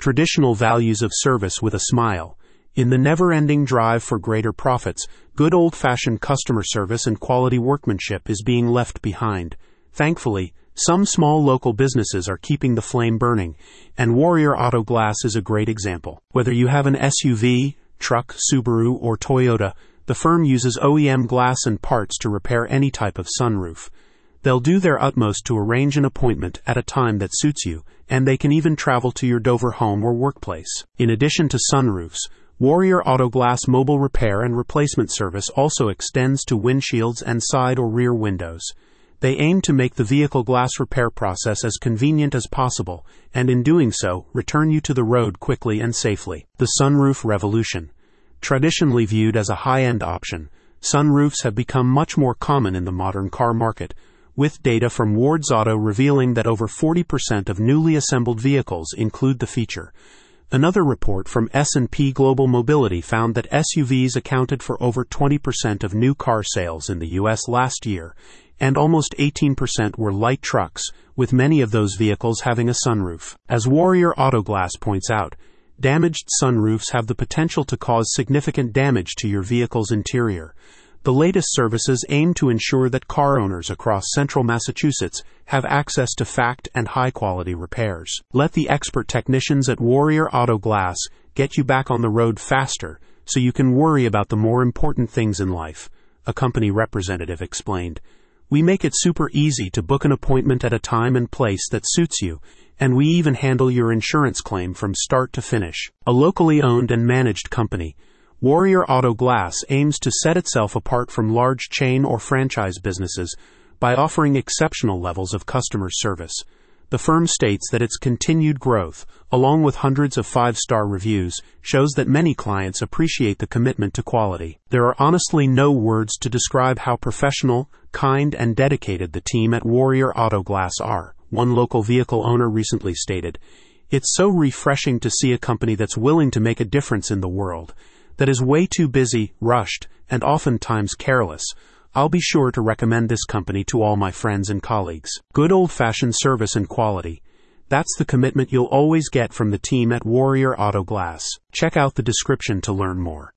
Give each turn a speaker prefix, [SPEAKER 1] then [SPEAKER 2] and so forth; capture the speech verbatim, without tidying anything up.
[SPEAKER 1] traditional values of service with a smile. In the never-ending drive for greater profits, good old-fashioned customer service and quality workmanship is being left behind. Thankfully, some small local businesses are keeping the flame burning, and Warrior Auto Glass is a great example. Whether you have an S U V, truck, Subaru, or Toyota, the firm uses O E M glass and parts to repair any type of sunroof. They'll do their utmost to arrange an appointment at a time that suits you, and they can even travel to your Dover home or workplace. In addition to sunroofs, Warrior Auto Glass mobile repair and replacement service also extends to windshields and side or rear windows. They aim to make the vehicle glass repair process as convenient as possible, and in doing so, return you to the road quickly and safely. The sunroof revolution. Traditionally viewed as a high-end option, sunroofs have become much more common in the modern car market, with data from Wards Auto revealing that over forty percent of newly assembled vehicles include the feature. Another report from S and P Global Mobility found that S U Vs accounted for over twenty percent of new car sales in the U S last year, and almost eighteen percent were light trucks, with many of those vehicles having a sunroof. As Warrior Auto Glass points out, damaged sunroofs have the potential to cause significant damage to your vehicle's interior. The latest services aim to ensure that car owners across central Massachusetts have access to fast and high-quality repairs. Let the expert technicians at Warrior Auto Glass get you back on the road faster so you can worry about the more important things in life, a company representative explained. We make it super easy to book an appointment at a time and place that suits you, and we even handle your insurance claim from start to finish. A locally owned and managed company, Warrior Auto Glass aims to set itself apart from large chain or franchise businesses by offering exceptional levels of customer service. The firm states that its continued growth, along with hundreds of five-star reviews, shows that many clients appreciate the commitment to quality. There are honestly no words to describe how professional, kind, and dedicated the team at Warrior Auto Glass are, one local vehicle owner recently stated. It's so refreshing to see a company that's willing to make a difference in the world, that is way too busy, rushed, and oftentimes careless. I'll be sure to recommend this company to all my friends and colleagues. Good old-fashioned service and quality. That's the commitment you'll always get from the team at Warrior Auto Glass. Check out the description to learn more.